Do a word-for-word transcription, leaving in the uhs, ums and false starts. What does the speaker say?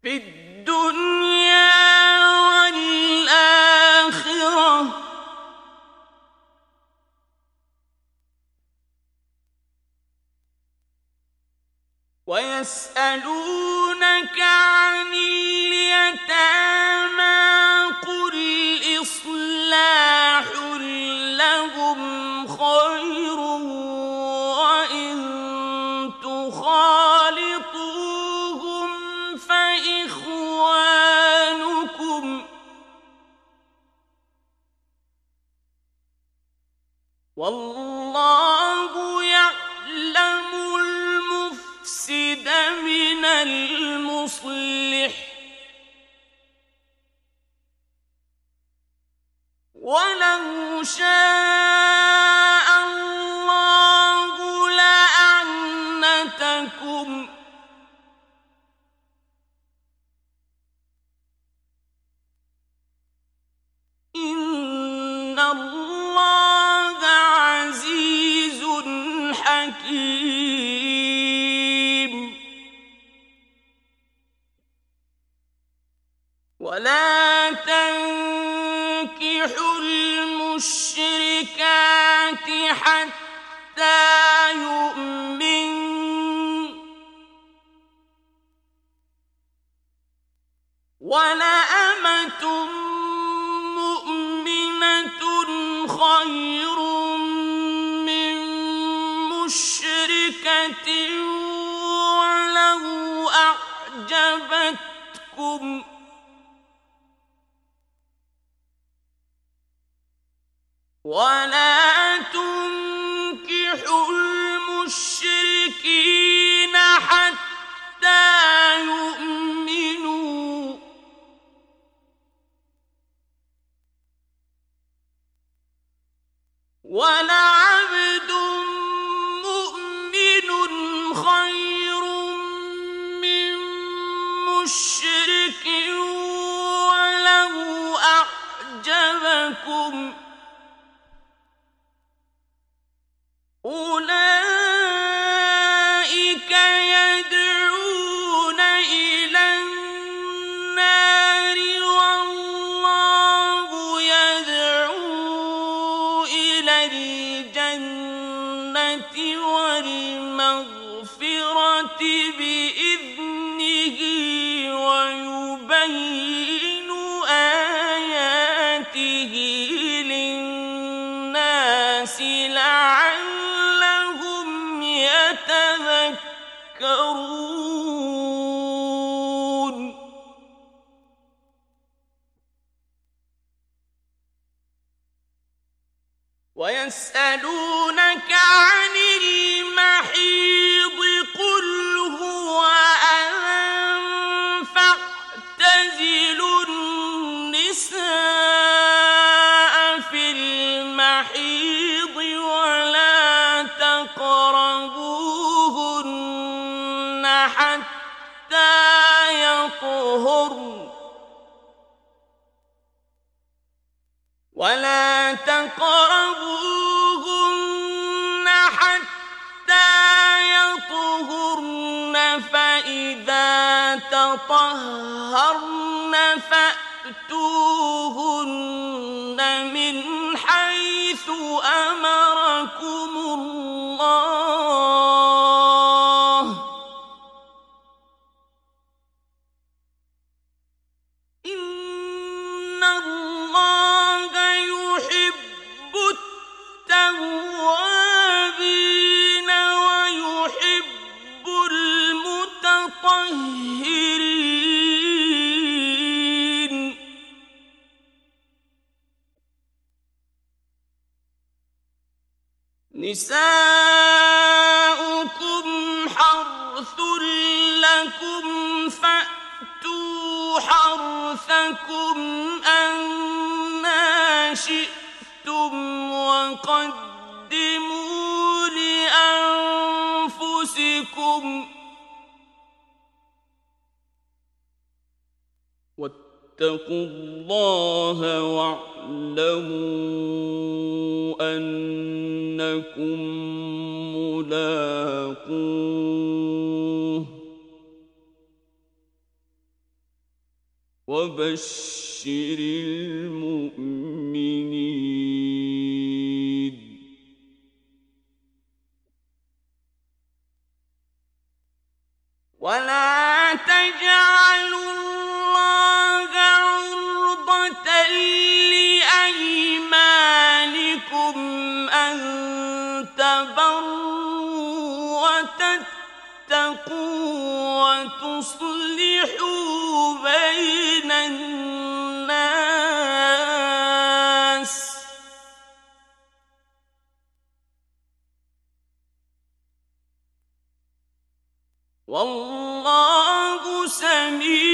في الدنيا والآخرة ويسألونك عن اليتامى قل إصلاح لهم خير وإن تخالطوهم فإخوانكم والله يعلم المفسد من المصلح ولو شاء الله لأعنتكم إن الله عزيز حكيم ولا تنكحوا المشركات حتى يؤمن ولأمة مؤمنة خير من مشركة ولو أعجبتكم ولا تنكحوا المشركين حتى يؤمنوا ولعبد مؤمن خير من مشرك ولو أعجبكم أولئك يدعون إلى النار والله يدعو إلى الجنة والمغفرة بإذنه ويبين آياته للناس لعلهم يتذكرون ويسألونك عن المحيض قل هو أذى فاعتزلوا النساء في المحيض ولا تقربوهن حتى يطهرن ولا تقربوهن حتى يطهرن فإذا تطهرن فأتوهن من حيث أمركم الله إن الله يحب التوابين ويحب المتطهرين نساؤكم حرث لكم فأتوا حرثكم أنى شئتم وقدموا لأنفسكم واتقوا الله واعلموا أنكم ملاقوه وبشر المؤمنين ولا تجعلوا الله عرضة لأيمانكم أن تبروا وتتقوا وتصلحوا بين الناس والله سميع